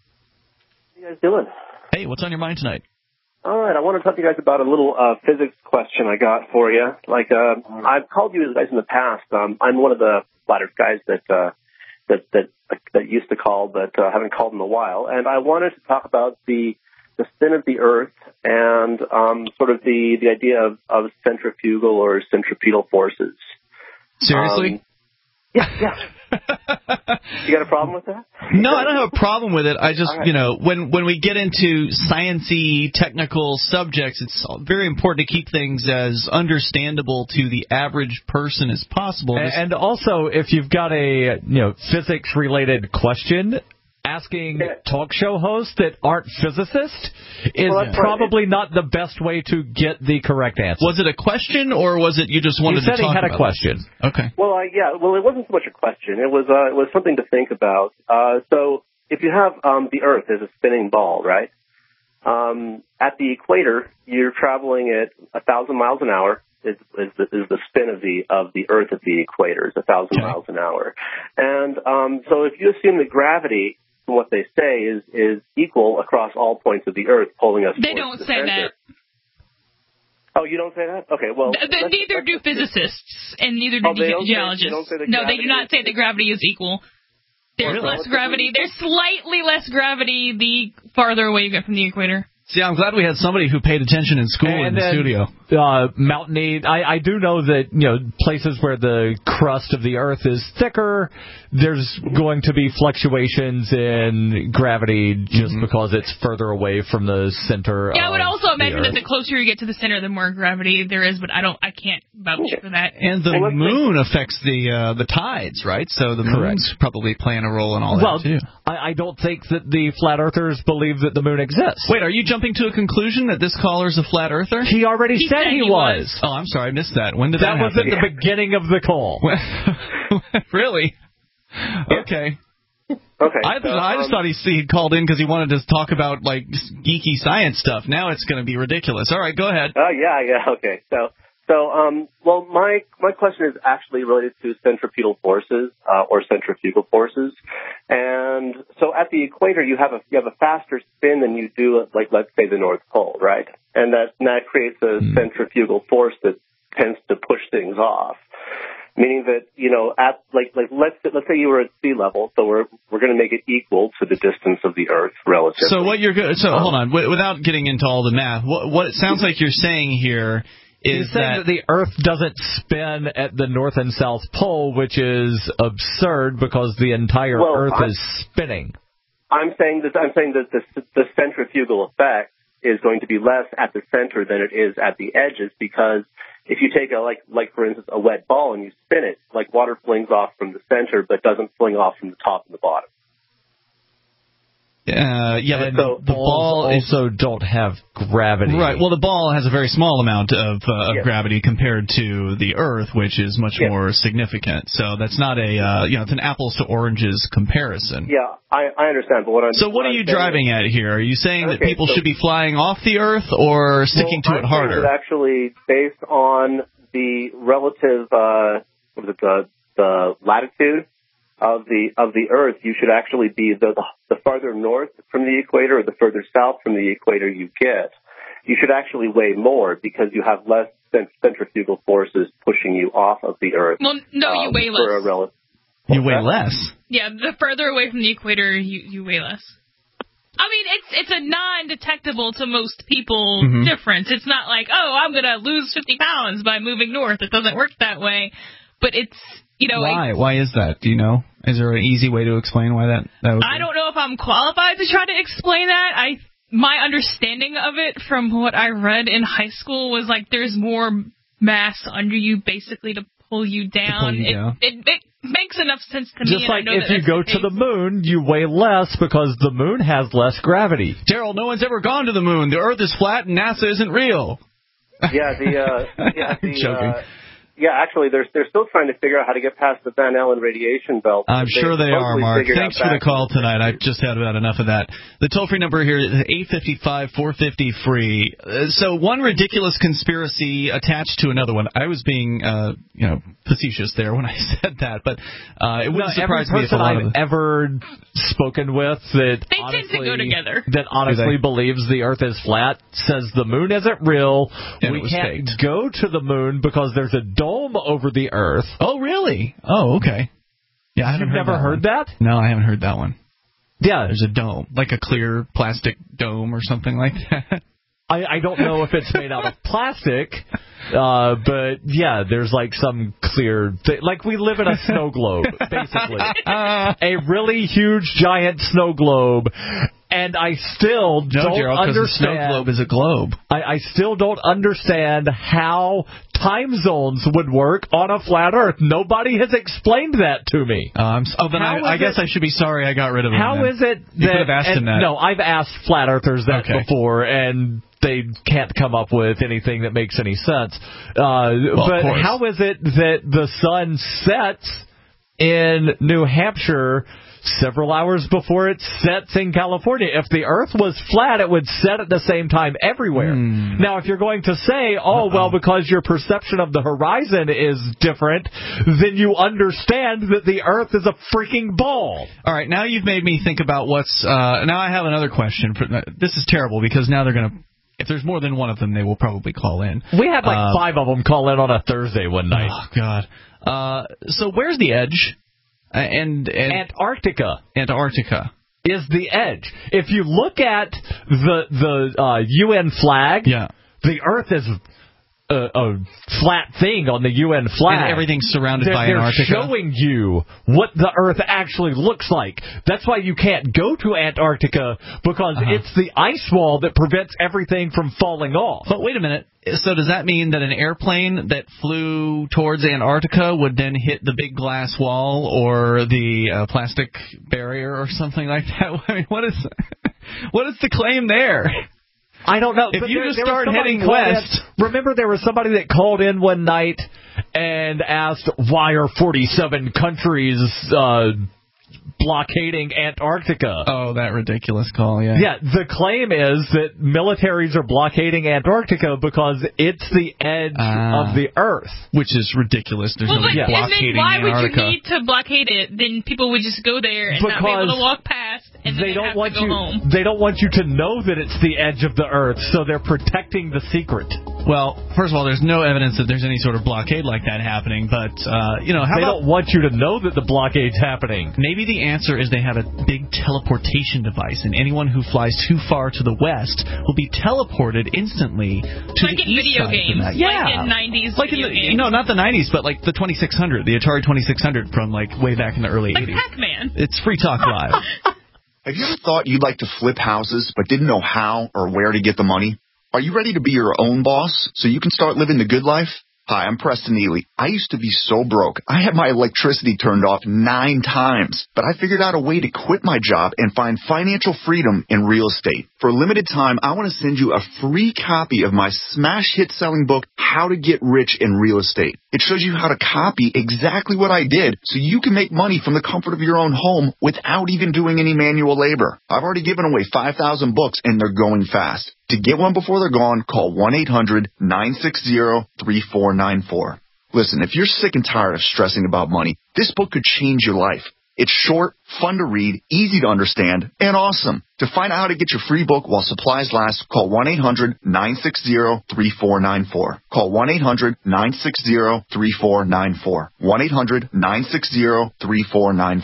How you guys doing? Hey, what's on your mind tonight? All right, I want to talk to you guys about a little uh, physics question I got for you. Like, uh, I've called you guys in the past. Um, I'm one of the flat Earth guys that uh, that that that used to call, but uh, haven't called in a while. And I wanted to talk about the the spin of the Earth and um, sort of the the idea of, of centrifugal or centripetal forces. Seriously? Um, yeah, yeah. You got a problem with that? No, I don't have a problem with it. I just, right. you know, when when we get into sciencey, technical subjects, it's very important to keep things as understandable to the average person as possible. And, and also, if you've got a you know physics-related question, asking talk show hosts that aren't physicists is Well, that's probably not the best way to get the correct answer. Was it a question, or was it you just wanted He said to talk he had about a question. This? Okay. Well, I, yeah. Well, it wasn't so much a question. It was uh, it was something to think about. Uh, so, if you have um, the Earth as a spinning ball, right? Um, at the equator, you're traveling at a thousand miles an hour. Is, is, the, is the spin of the of the Earth at the equator is a thousand Okay. miles an hour, and um, so if you assume that gravity, from what they say, is is equal across all points of the Earth, pulling us. They towards don't the say center. that. Oh, you don't say that? Okay, well, Th- th- let's- neither let's do just- physicists, and neither do Oh, they don't say- they geologists. don't say that no, they gravity do not is- say that gravity is equal. There's Really? less gravity. There's slightly less gravity the farther away you get from the equator. See, I'm glad we had somebody who paid attention in school And in the then, studio. Uh, mountainy. I, I do know that you know places where the crust of the Earth is thicker, there's going to be fluctuations in gravity just Mm-hmm. because it's further away from the center. Yeah, I would of also the imagine Earth. that the closer you get to the center, the more gravity there is. But I don't, I can't vouch for that. And the moon affects the uh, the tides, right? So the moon's probably playing a role in all well, that, too. I, I don't think that the flat earthers believe that the moon exists. Wait, are you jumping to a conclusion that this caller's a flat earther? He already He said, said he he was. Oh, I'm sorry, I missed that. When did that, That was happen? at the beginning of the call. Really? Okay. Okay. I, so, I just um, thought he, he called in because he wanted to talk about like geeky science stuff. Now it's going to be ridiculous. All right, go ahead. Oh, yeah, yeah, okay. So, so, um, well, my, my question is actually related to centripetal forces, uh, or centrifugal forces. And so at the equator, you have a, you have a faster spin than you do at, like, let's say the North Pole, right? And that, and that creates a Mm. centrifugal force that tends to push things off. Meaning that, you know, at, like, like, let's, let's say you were at sea level, so we're, we're going to make it equal to the distance of the Earth relatively. So what you're go- so hold on, w- without getting into all the math, what, what it sounds like you're saying here is He's saying that, that the Earth doesn't spin at the North and South Pole, which is absurd because the entire Well, Earth I'm- is spinning. I'm saying that I'm saying that the, the centrifugal effect is going to be less at the center than it is at the edges, because if you take a like like for instance a wet ball and you spin it, like water flings off from the center but doesn't fling off from the top and the bottom. Uh, yeah, and but the, the ball is also don't have gravity. Right. Well, the ball has a very small amount of, uh, of Yes. gravity compared to the Earth, which is much Yes. more significant. So that's not a uh, you know it's an apples to oranges comparison. Yeah, I, I understand, but what I'm So what, what are I'm you saying driving is, at here? Are you saying that Okay, people so- should be flying off the Earth or sticking well, to it I'm saying harder? that actually, based on the relative uh, what is it, the the latitude of the of the Earth, you should actually be the, the the farther north from the equator or the further south from the equator you get, you should actually weigh more because you have less cent- centrifugal forces pushing you off of the Earth. Well, no, you um, weigh for less. a rel- You weigh that? less. Yeah, the further away from the equator, you, you weigh less. I mean, it's it's a non-detectable to most people Mhm. difference. It's not like, oh, I'm going to lose fifty pounds by moving north. It doesn't work that way. But it's, you know, Why? it's, Why is that? Do you know? Is there an easy way to explain why that that would be? I don't know if I'm qualified to try to explain that. I my understanding of it from what I read in high school was like there's more mass under you basically to pull you down. pull you it, down. It, it makes enough sense to me. Just and I like know if that you that's go the to the case. moon, you weigh less because the moon has less gravity. Daryl, no one's ever gone to the moon. The Earth is flat and NASA isn't real. Yeah, the uh, yeah, the joking. Uh, yeah, actually, they're they're still trying to figure out how to get past the Van Allen radiation belt. I'm sure they are, supposedly Mark. figured Thanks out for the back call in tonight. I've just had about enough of that. The toll-free number here is eight five five, four five zero, free. Uh, so one ridiculous conspiracy attached to another one. I was being, uh, you know, facetious there when I said that, but uh, it wouldn't no, surprise every me if a person lot I've of the... ever spoken with that They honestly, tend to go together. that honestly believes the Earth is flat says the moon isn't real. And we it was can't faked. go to the moon because there's a dome over the Earth. Oh, really? Oh, okay. Yeah, I haven't You've heard never that heard one. that? No, I haven't heard that one. Yeah. There's a dome, like a clear plastic dome or something like that. I, I don't know if it's made out of plastic, uh, but yeah, there's like some clear, th- like we live in a snow globe, basically. A really huge, giant snow globe. And I still no, don't Gerald, because understand. the snow globe is a globe. I, I still don't understand how time zones would work on a flat Earth. Nobody has explained that to me. Uh, I'm, oh, then I, I guess it, I should be sorry I got rid of him. How then. is it that? You could have asked and, him that. No, I've asked flat earthers that Okay. before, and they can't come up with anything that makes any sense. Uh, well, but how is it that the sun sets in New Hampshire several hours before it sets in California? If the Earth was flat, it would set at the same time everywhere. Hmm. Now, if you're going to say, oh, Uh-oh. well, because your perception of the horizon is different, then you understand that the Earth is a freaking ball. All right, now you've made me think about what's... Uh, now I have another question. For, this is terrible because now they're going to... If there's more than one of them, they will probably call in. We had like uh, five of them call in on a Thursday one night. Oh, God. Uh, so where's the edge? Uh, and, and Antarctica. Antarctica. Is the edge. If you look at the the uh, U N flag, yeah. the Earth is a, a flat thing on the U N flag. And everything's surrounded they're, by they're Antarctica. They're showing you what the Earth actually looks like. That's why you can't go to Antarctica, because uh-huh. it's the ice wall that prevents everything from falling off. But wait a minute. So does that mean that an airplane that flew towards Antarctica would then hit the big glass wall or the uh, plastic barrier or something like that? I mean, what is what is the claim there? I don't know. If but you there, just there start heading west... In, remember there was somebody that called in one night and asked, why are forty-seven countries uh, blockading Antarctica? Oh, that ridiculous call, yeah. Yeah, the claim is that militaries are blockading Antarctica because it's the edge uh, of the Earth. Which is ridiculous. There's well, no but, blockading and then why Antarctica. would you need to blockade it? Then people would just go there and because not be able to walk past, and then they don't have want to go you. home. They don't want you to know that it's the edge of the Earth, so they're protecting the secret. Well, first of all, there's no evidence that there's any sort of blockade like that happening, but, uh, you know, how They about, don't want you to know that the blockade's happening. Maybe the answer is they have a big teleportation device, and anyone who flies too far to the west will be teleported instantly to like the in east video side games, of that. Yeah. like in nineties like video in the, games. No, not the nineties, but like the twenty-six hundred, the Atari twenty-six hundred from like way back in the early like eighties. Pac-Man. It's Free Talk Live. Have you ever thought you'd like to flip houses but didn't know how or where to get the money? Are you ready to be your own boss so you can start living the good life? Hi, I'm Preston Ely. I used to be so broke. I had my electricity turned off nine times, but I figured out a way to quit my job and find financial freedom in real estate. For a limited time, I want to send you a free copy of my smash hit selling book, How to Get Rich in Real Estate. It shows you how to copy exactly what I did so you can make money from the comfort of your own home without even doing any manual labor. I've already given away five thousand books and they're going fast. To get one before they're gone, call one eight hundred nine six zero three four nine four. Listen, if you're sick and tired of stressing about money, this book could change your life. It's short, fun to read, easy to understand, and awesome. To find out how to get your free book while supplies last, call one eight hundred nine six zero three four nine four. Call one eight hundred nine six zero three four nine four. one eight hundred nine six zero three four nine four.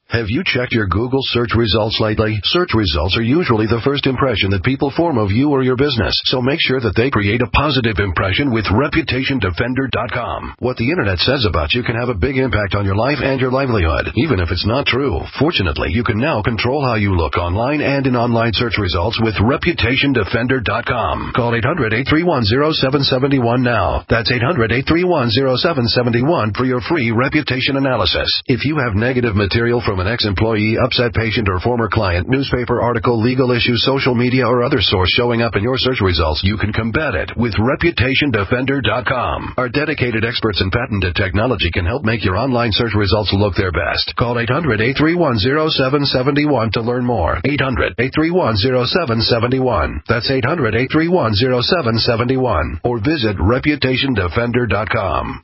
Have you checked your Google search results lately? Search results are usually the first impression that people form of you or your business, so make sure that they create a positive impression with Reputation Defender dot com. What the Internet says about you can have a big impact on your life and your livelihood, even if it's not true. Fortunately, you can now control how you look online and in online search results with Reputation Defender dot com. Call eight hundred, eight three one, zero seven seven one now. That's eight hundred, eight three one, zero seven seven one for your free reputation analysis. If you have negative material from an ex-employee, upset patient, or former client, newspaper article, legal issue, social media, or other source showing up in your search results, you can combat it with Reputation Defender dot com. Our dedicated experts in patented technology can help make your online search results look their best. Call eight hundred, eight three one, zero seven seven one to learn more. eight hundred, eight three one, zero seven seven one. That's eight hundred, eight three one, zero seven seven one. Or visit Reputation Defender dot com.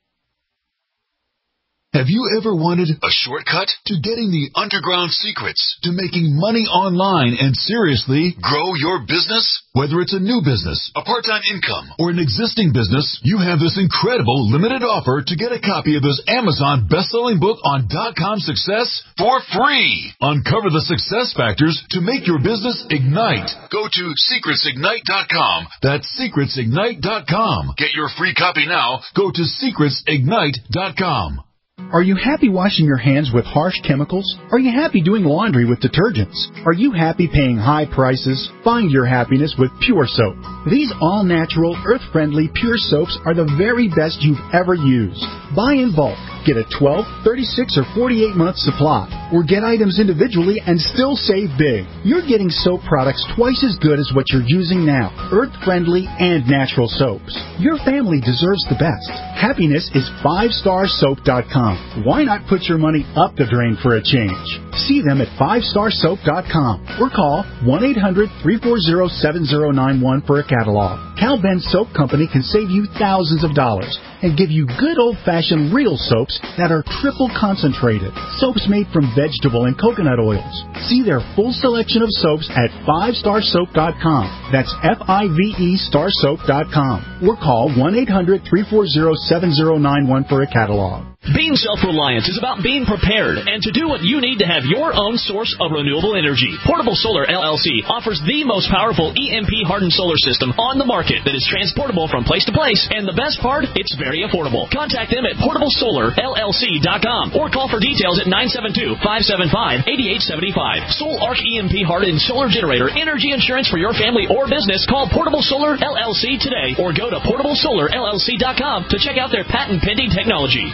Have you ever wanted a shortcut to getting the underground secrets to making money online and seriously grow your business? Whether it's a new business, a part-time income, or an existing business, you have this incredible limited offer to get a copy of this Amazon best-selling book on dot-com success for free. Uncover the success factors to make your business ignite. Go to secrets ignite dot com. That's secrets ignite dot com. Get your free copy now. Go to secrets ignite dot com. Are you happy washing your hands with harsh chemicals? Are you happy doing laundry with detergents? Are you happy paying high prices? Find your happiness with Pure Soap. These all-natural, earth-friendly Pure Soaps are the very best you've ever used. Buy in bulk. Get a twelve, thirty-six, or forty-eight month supply. Or get items individually and still save big. You're getting soap products twice as good as what you're using now. Earth-friendly and natural soaps. Your family deserves the best. Happiness is five star soap dot com. Why not put your money up the drain for a change? See them at five star soap dot com or call one eight hundred, three four zero, seven zero nine one for a catalog. Cal Ben Soap Company can save you thousands of dollars and give you good old-fashioned real soaps that are triple concentrated. Soaps made from vegetable and coconut oils. See their full selection of soaps at five star soap dot com. That's F I V E star soap dot com. Or call one eight hundred, three four zero, seven zero nine one for a catalog. Being self-reliant is about being prepared and to do what you need to have your own source of renewable energy. Portable Solar L L C offers the most powerful E M P-hardened solar system on the market that is transportable from place to place, and the best part, it's very affordable. Contact them at portable solar L L C dot com or call for details at nine seven two, five seven five, eight eight seven five. Soul Arc E M P-hardened solar generator energy insurance for your family or business. Call Portable Solar L L C today or go to portable solar L L C dot com to check out their patent-pending technology.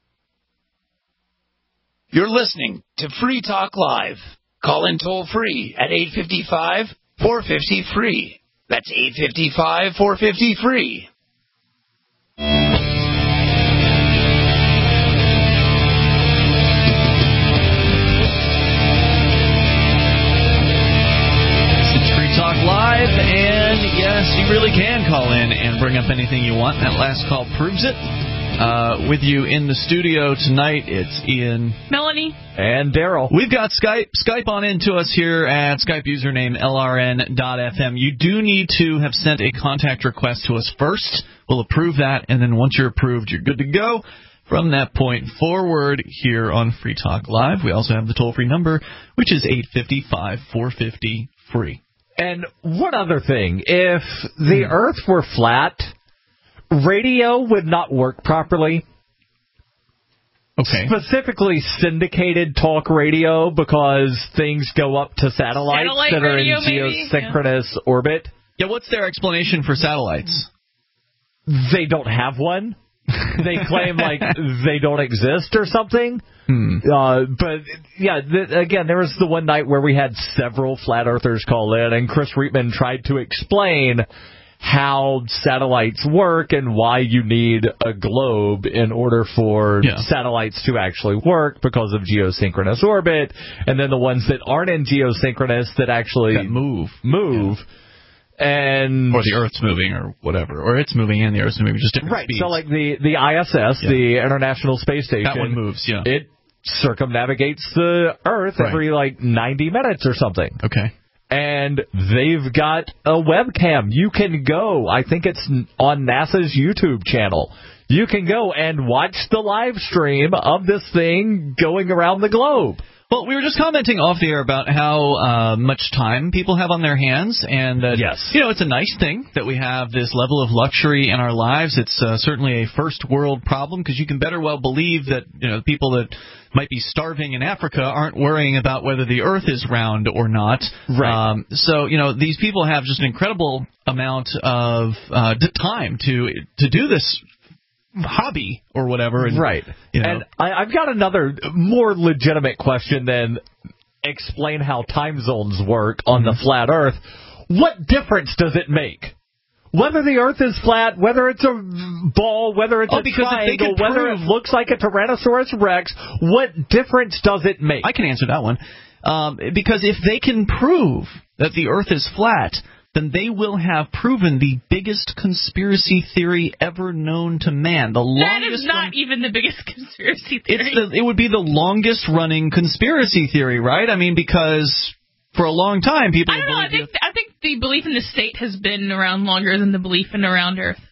You're listening to Free Talk Live. Call in toll free at eight five five, four five zero, free. That's eight five five, four five zero, free. It's Free Talk Live, and yes, you really can call in and bring up anything you want. That last call proves it. Uh, with you in the studio tonight, it's Ian, Melanie, and Daryl. We've got Skype Skype on into us here at Skype username L R N dot F M. You do need to have sent a contact request to us first. We'll approve that, and then once you're approved, you're good to go. From that point forward, here on Free Talk Live, we also have the toll-free number, which is eight five five, four five zero, free. And one other thing, if the hmm. Earth were flat, radio would not work properly. Okay. Specifically syndicated talk radio, because things go up to satellites Satellite that are radio, in maybe? geosynchronous yeah. orbit. Yeah, what's their explanation for satellites? They don't have one. They claim like they don't exist or something. Hmm. Uh, but yeah, th- again, there was the one night where we had several flat earthers call in, and Chris Reitman tried to explain how satellites work and why you need a globe in order for yeah. satellites to actually work because of geosynchronous orbit, and then the ones that aren't in geosynchronous that actually that move. Move. Yeah. And or the Earth's moving, or whatever, or it's moving and the Earth's moving, just different right. speeds. So, like the the I S S, yeah. the International Space Station, that one moves. Yeah, it circumnavigates the Earth right. every like ninety minutes or something. Okay, and they've got a webcam. You can go. I think it's on NASA's YouTube channel. You can go and watch the live stream of this thing going around the globe. Well, we were just commenting off the air about how uh, much time people have on their hands, and uh, yes. you know, it's a nice thing that we have this level of luxury in our lives. It's uh, certainly a first world problem, because you can better well believe that, you know, people that might be starving in Africa aren't worrying about whether the Earth is round or not. Right. Um, so, you know, these people have just an incredible amount of uh, time to to do this hobby or whatever. And, right. You know. And I, I've got another more legitimate question than explain how time zones work on mm-hmm. the flat Earth. What difference does it make? Whether the Earth is flat, whether it's a ball, whether it's oh, a because triangle, if whether prove, it looks like a Tyrannosaurus Rex, what difference does it make? I can answer that one. Um, because if they can prove that the Earth is flat, then they will have proven the biggest conspiracy theory ever known to man. The that longest is not run- even the biggest conspiracy theory. It's the, it would be the longest running conspiracy theory, right? I mean, because for a long time, people. I don't know. I think I think the belief in the state has been around longer than the belief in a round Earth.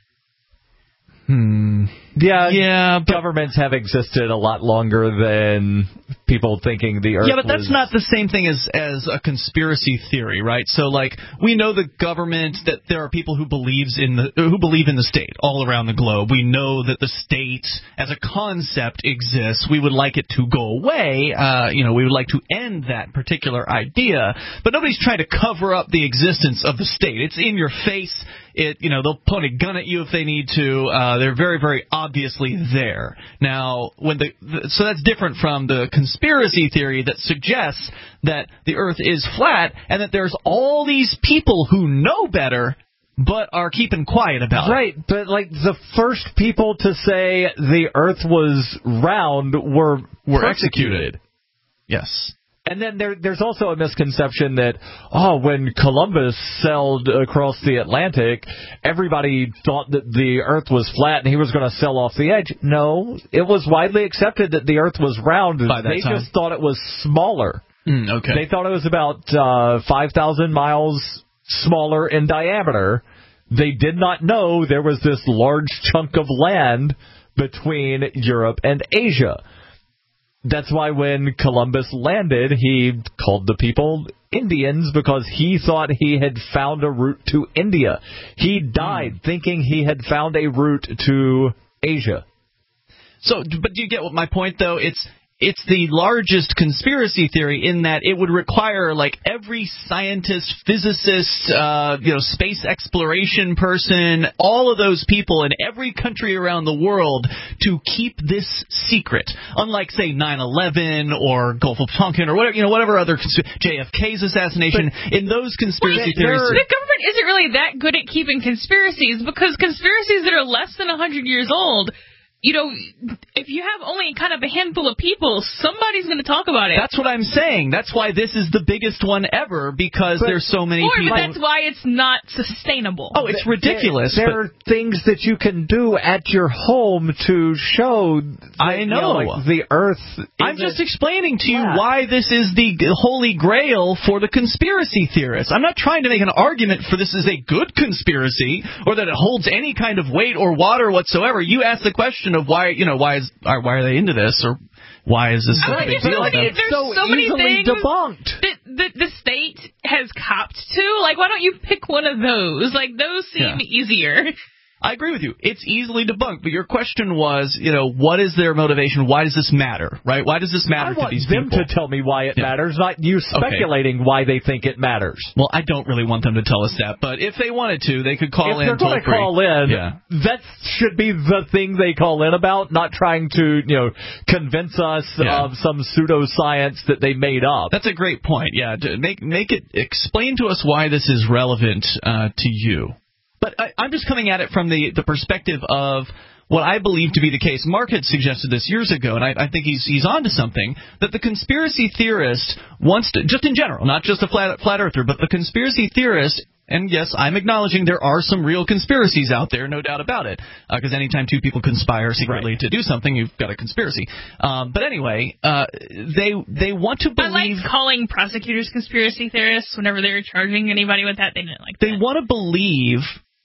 Hmm. Yeah, yeah. But governments have existed a lot longer than people thinking the Earth. Yeah, but that's was... not the same thing as as a conspiracy theory, right? So, like, we know the government, that there are people who believes in the who believe in the state all around the globe. We know that the state as a concept exists. We would like it to go away. Uh, you know, we would like to end that particular idea. But nobody's trying to cover up the existence of the state. It's in your face. It, you know, they'll point a gun at you if they need to. Uh, they're very, very obviously there. Now, when the, the so that's different from the conspiracy theory that suggests that the Earth is flat and that there's all these people who know better but are keeping quiet about right, it. Right, but like the first people to say the Earth was round were were executed. executed. Yes. And then there, there's also a misconception that, oh, when Columbus sailed across the Atlantic, everybody thought that the Earth was flat and he was going to sail off the edge. No, it was widely accepted that the Earth was round. By that they time. just thought it was smaller. Mm, okay. They thought it was about uh, five thousand miles smaller in diameter. They did not know there was this large chunk of land between Europe and Asia. That's why when Columbus landed, he called the people Indians because he thought he had found a route to India. He died mm. thinking he had found a route to Asia. So, but do you get what my point, though? It's it's the largest conspiracy theory in that it would require, like, every scientist, physicist, uh, you know, space exploration person, all of those people in every country around the world to keep this secret. Unlike, say, nine eleven or Gulf of Tonkin or whatever, you know, whatever other consp- J F K's assassination. But in those conspiracy wait, theories, the government isn't really that good at keeping conspiracies, because conspiracies that are less than one hundred years old, you know, if you have only kind of a handful of people, somebody's going to talk about it. That's what I'm saying. That's why this is the biggest one ever, because but, there's so many or, people. But that's why it's not sustainable. Oh, it's ridiculous. There, there are things that you can do at your home to show that, I know. You know, like the Earth. I'm just explaining to you flat. why this is the holy grail for the conspiracy theorists. I'm not trying to make an argument for this is a good conspiracy or that it holds any kind of weight or water whatsoever. You asked the question of why, you know, why is why are they into this, or why is this such a big deal? Like, there's so, so many things debunked that the, the state has copped to. Like, why don't you pick one of those? Like, those seem yeah. easier. I agree with you. It's easily debunked, but your question was, you know, what is their motivation? Why does this matter, right? Why does this matter I want to these them people? to tell me why it yeah. matters, not you speculating okay. why they think it matters. Well, I don't really want them to tell us that, but if they wanted to, they could call if in. If they're going to call in, yeah. that should be the thing they call in about, not trying to, you know, convince us yeah. of some pseudoscience that they made up. That's a great point. Yeah, to make make it explain to us why this is relevant uh, to you. But I, I'm just coming at it from the, the perspective of what I believe to be the case. Mark had suggested this years ago, and I, I think he's he's on to something, that the conspiracy theorist wants to, just in general, not just a flat, flat earther, but the conspiracy theorist, and yes, I'm acknowledging there are some real conspiracies out there, no doubt about it, because uh, anytime two people conspire secretly right. to do something, you've got a conspiracy. Um, but anyway, uh, they they want to believe... I like calling prosecutors conspiracy theorists whenever they're charging anybody with that. They didn't like They that. want to believe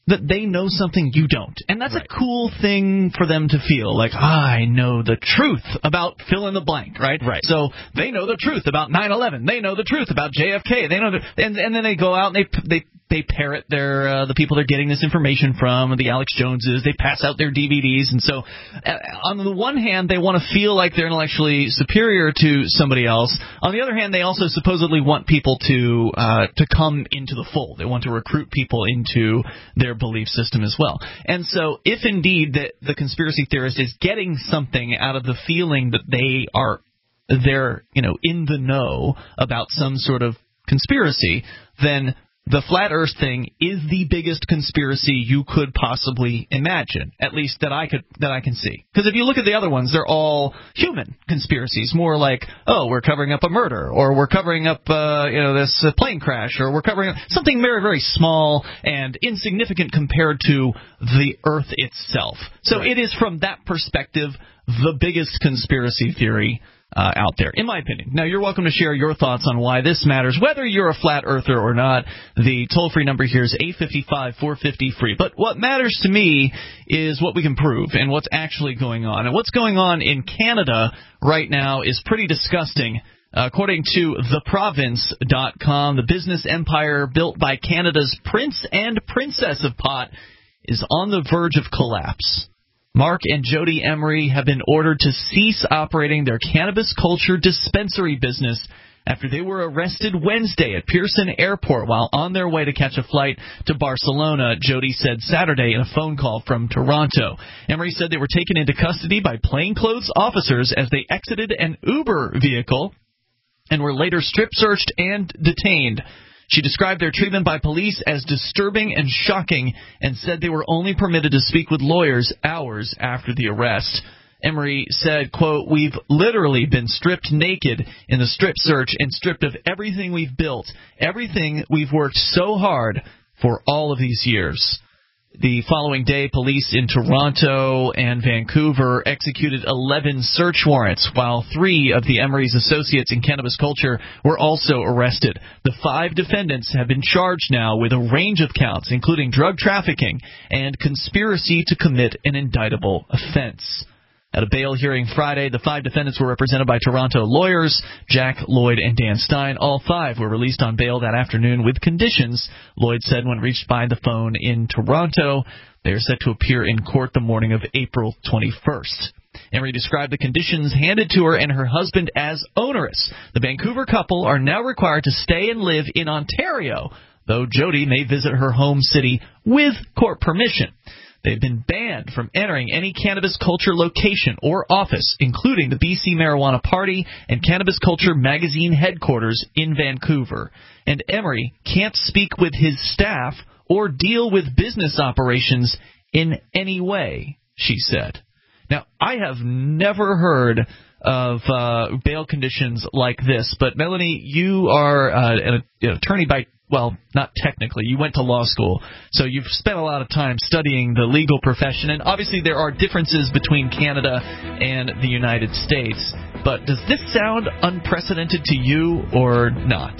that they know something you don't. And that's right. a cool thing for them to feel, like, ah, I know the truth about fill in the blank, right? Right. So they know the truth about nine eleven. They know the truth about J F K. They know, the, and and then they go out and they they they parrot their uh, the people they're getting this information from, the Alex Joneses. They pass out their D V Ds, and so uh, on the one hand, they want to feel like they're intellectually superior to somebody else. On the other hand, they also supposedly want people to uh, to come into the fold. They want to recruit people into their belief system as well. And so if indeed the, the conspiracy theorist is getting something out of the feeling that they are they're, you know, in the know about some sort of conspiracy, then the flat Earth thing is the biggest conspiracy you could possibly imagine, at least that I could that I can see. Because if you look at the other ones, they're all human conspiracies, more like, oh, we're covering up a murder, or we're covering up, uh, you know, this uh, plane crash, or we're covering up something very, very small and insignificant compared to the Earth itself. So right. It is from that perspective the biggest conspiracy theory Uh, out there, in my opinion. Now, you're welcome to share your thoughts on why this matters, whether you're a flat earther or not. The toll-free number here is eight five five, four five zero, free. But what matters to me is what we can prove and what's actually going on. And what's going on in Canada right now is pretty disgusting. Uh, according to the province dot com, the business empire built by Canada's Prince and Princess of Pot is on the verge of collapse. Mark and Jody Emery have been ordered to cease operating their cannabis culture dispensary business after they were arrested Wednesday at Pearson Airport while on their way to catch a flight to Barcelona, Jody said Saturday in a phone call from Toronto. Emery said they were taken into custody by plainclothes officers as they exited an Uber vehicle and were later strip-searched and detained. She described their treatment by police as disturbing and shocking and said they were only permitted to speak with lawyers hours after the arrest. Emery said, quote, "We've literally been stripped naked in the strip search and stripped of everything we've built, everything we've worked so hard for all of these years." The following day, police in Toronto and Vancouver executed eleven search warrants, while three of the Emery's associates in cannabis culture were also arrested. The five defendants have been charged now with a range of counts, including drug trafficking and conspiracy to commit an indictable offense. At a bail hearing Friday, the five defendants were represented by Toronto lawyers, Jack Lloyd and Dan Stein. All five were released on bail that afternoon with conditions, Lloyd said when reached by the phone in Toronto. They are set to appear in court the morning of April twenty-first. Emery described the conditions handed to her and her husband as onerous. The Vancouver couple are now required to stay and live in Ontario, though Jody may visit her home city with court permission. They've been banned from entering any cannabis culture location or office, including the B C Marijuana Party and Cannabis Culture magazine headquarters in Vancouver. And Emery can't speak with his staff or deal with business operations in any way, she said. Now, I have never heard of uh, bail conditions like this, but Melanie, you are uh, an, an attorney by Well, not technically. You went to law school, so you've spent a lot of time studying the legal profession, and obviously there are differences between Canada and the United States. But does this sound unprecedented to you or not?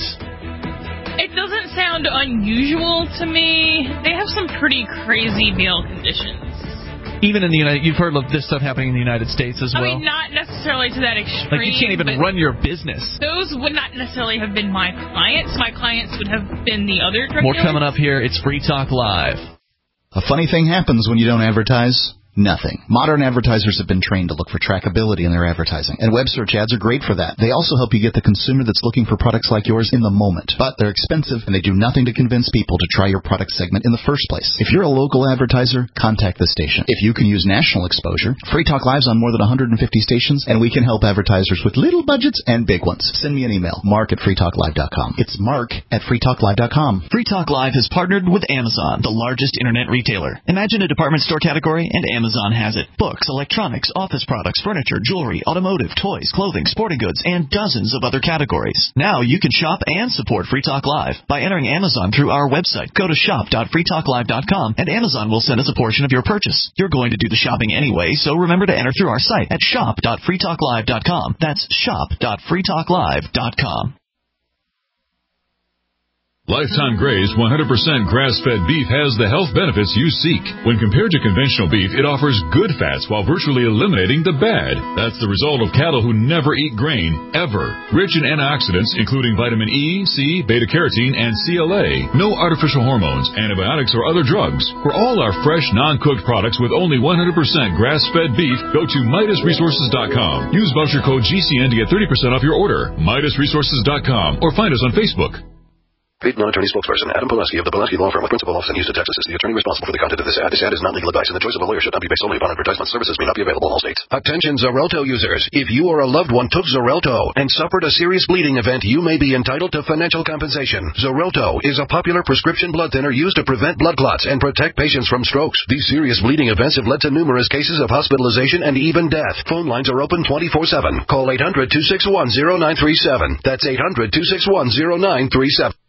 It doesn't sound unusual to me. They have some pretty crazy bail conditions. Even in the United, you've heard of this stuff happening in the United States as well. I mean, not necessarily to that extreme. Like you can't even run your business. Those would not necessarily have been my clients. My clients would have been the other drug More dealers. coming up here. It's Free Talk Live. A funny thing happens when you don't advertise. Nothing. Modern advertisers have been trained to look for trackability in their advertising, and web search ads are great for that. They also help you get the consumer that's looking for products like yours in the moment. But they're expensive, and they do nothing to convince people to try your product segment in the first place. If you're a local advertiser, contact the station. If you can use national exposure, Free Talk Live's on more than one hundred fifty stations, and we can help advertisers with little budgets and big ones. Send me an email, mark at free talk live dot com. It's mark at free talk live dot com. Free Talk Live has partnered with Amazon, the largest internet retailer. Imagine a department store category, and Amazon has it. Books, electronics, office products, furniture, jewelry, automotive, toys, clothing, sporting goods, and dozens of other categories. Now you can shop and support Free Talk Live by entering Amazon through our website. Go to shop dot free talk live dot com, and Amazon will send us a portion of your purchase. You're going to do the shopping anyway, so remember to enter through our site at shop dot free talk live dot com. That's shop dot free talk live dot com. Lifetime Graze one hundred percent grass-fed beef has the health benefits you seek. When compared to conventional beef, it offers good fats while virtually eliminating the bad. That's the result of cattle who never eat grain, ever. Rich in antioxidants, including vitamin E, C, beta-carotene, and C L A. No artificial hormones, antibiotics, or other drugs. For all our fresh, non-cooked products with only one hundred percent grass-fed beef, go to Midas Resources dot com. Use voucher code G C N to get thirty percent off your order. Midas Resources dot com or find us on Facebook. Paid non-attorney spokesperson Adam Pulaski of the Pulaski Law Firm of Principal Office in Houston, Texas is the attorney responsible for the content of this ad. This ad is not legal advice, and the choice of a lawyer should not be based solely upon advertisement. Services may not be available in all states. Attention Xarelto users. If you or a loved one took Xarelto and suffered a serious bleeding event, you may be entitled to financial compensation. Xarelto is a popular prescription blood thinner used to prevent blood clots and protect patients from strokes. These serious bleeding events have led to numerous cases of hospitalization and even death. Phone lines are open twenty-four seven. Call eight hundred, two six one, zero nine three seven. That's eight hundred, two six one, zero nine three seven.